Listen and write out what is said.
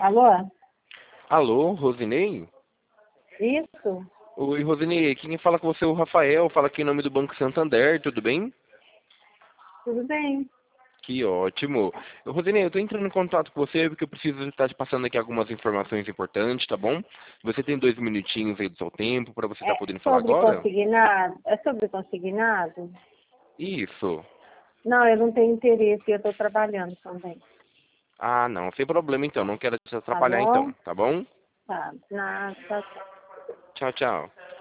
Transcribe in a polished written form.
Alô? Alô, Rosinei? Isso? Oi, Rosinei, quem fala com você é o Rafael, fala aqui em nome do Banco Santander, tudo bem? Tudo bem? Que ótimo. Rosinei, eu tô entrando em contato com você porque eu preciso estar te passando aqui algumas informações importantes, tá bom? Você tem 2 minutinhos aí do seu tempo para você estar É podendo falar sobre agora? consignado? É sobre consignado? Isso. Não, eu não tenho interesse, eu estou trabalhando também. Ah, não, sem problema então, não quero te Tá atrapalhar então, bom? tá bom? Tá. Nada, tá. Tchau, tchau.